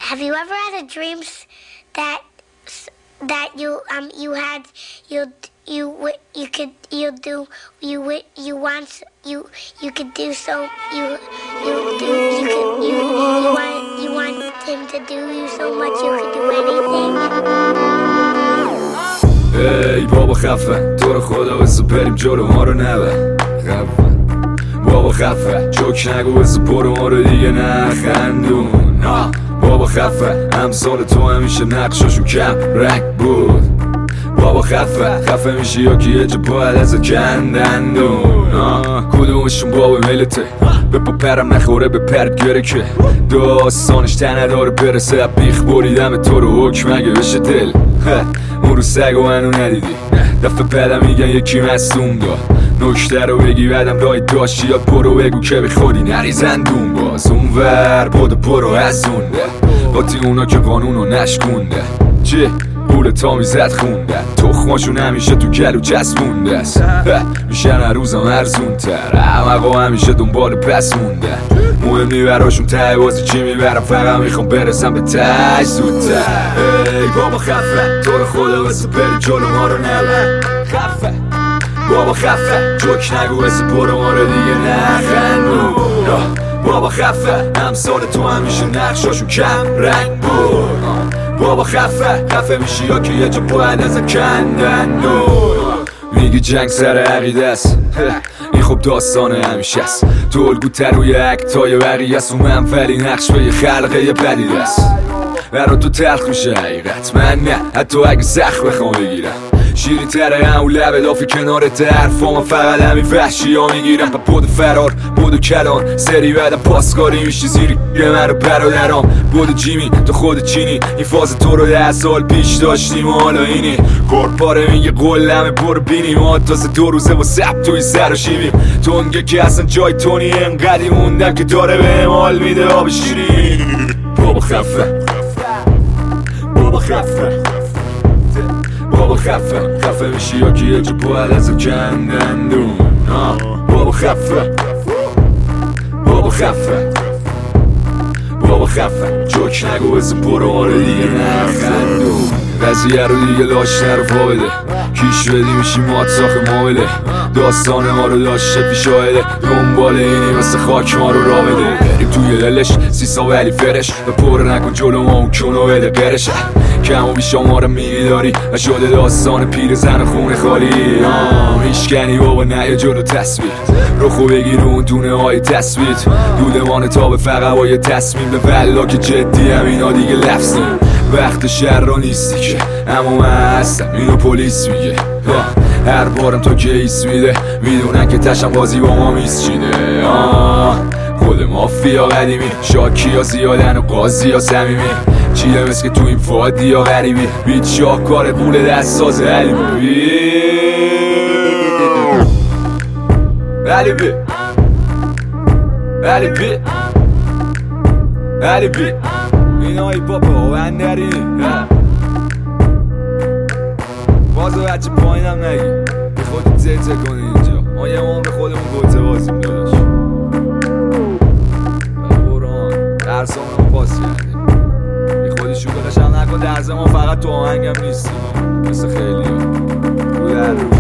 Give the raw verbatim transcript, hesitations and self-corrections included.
Have you ever had a dream that that you um you had you you you could you do you you want you you could do so you you do you could you you want you want him to do you so much you could do anything. ای بابا خفه تو رو خدا بسو بریم جلو ما رو نبر خفه بابا خفه جوک نگو بسو برو ما رو دیگه نخندون بابا خفه همسال تو همیشه نقشاشون کم رنگ بود بابا خفه خفه میشه یا که یه جا باید از کندندون کدومشون بابا ملته به پا پرم نخوره به پرد گره که داستانش تنه داره برسه بیخ بریدم تو رو حکم اگه بشه دل اون رو سگ و منو ندیدی دفعه بعدم میگن یکی مصدوم داد نکته رو بگی بعدم رای داشتی یا برو بگو که به خودی نریزندون باز اون ور بودو برو از اون باتی اونا که قانونو نشکونده چه پول تا میزد خونده تخماشون همیشه تو گلو چسبونده است میشن هر روزم ارزون تر همقا همیشه دنبال پس مونده مهم نی براشون ته بازی چی میبرم فقط میخوام برسم به ته زودتر ای بابا خفه تو رو خدا بسه بری جلو ما رو نبر خفه بابا خفه جوک نگو بسه برو ما رو دیگه نخندون بابا خفه همسال تو همیشه نقشاشون کم رنگ بود بابا خفه خفه میشی یا که یه جا باید از کندندون میگی جنگ سر عقیده است این خب داستان همیشه است تو الگوتر روی اکتای بقیه است و منفلی نقش به یه خلقه یه پدید است برا تو تلخ میشه حقیقت من نه حتی اگه سخت بخوام بگیرم شیرین تره هم و لبه دافی کنارت حرفا من فقط همین وحشی ها میگیرم پا بود فرار بود کلان سری بعدم پاسکاری میشی زیری من رو برادرام بود جیمی تو خود چینی این فاز تو رو ده سال پیش داشتیم و حالا اینی کارپاره میگه قلمه برو بینیم ما تازه دو روزه با سب توی سر و شیبیم تونگه که اصلا جای تونی انقدی موندم که داره به مال میده آب شیرین بابا خفه بابا خفه بابا خفه خفه میشی یا که یه جا باید از کندندون بابا خفه بابا خفه بابا خفه جوک نگو بزن برو ما رو دیگه نخندون قضیه رو دیگه لاش نرو پا بده کیش بدی میشی مات ساخ مابله داستان ما رو داشته پیش آهده دنبال اینی مثل خاک ما رو را بده بریم توی دلش سیسا ولی فرش و پر نکن جلو ما اون کنو بده قرشه کم و بیشا ما رو میداری و شده داستان پیر زن خونه خالی میشکنی بابا نه جلو تصویر رخو بگیر اون دونه های تصویر دودمان تا به فقط با یه تصمیم به ولا که جدی هم اینا دیگه لفظی وقت شهر را نیستی که اما من هستم اینو پلیس میگه هر بارم تو کیس میده میدونن که تشم بازی با ما میسچیده خود مافیا قدیمی شاکی ها زیادن و قاضی ها سمیمی چیه مثل که تو این فادی ها غریبی بیت شاهکار قول دست ساز علیبی علیبی علیبی علیبی این های پاپا و اندری بازو بچه پایینم نگی به خودت زیته کنی اینجا ما یه مام به خودمون گوته بازیم داداش بران درسامون هم پاس کردیم به خودی شوگلش هم نکن درزه ما فقط تو آهنگم نیستیم مثل خیلی ها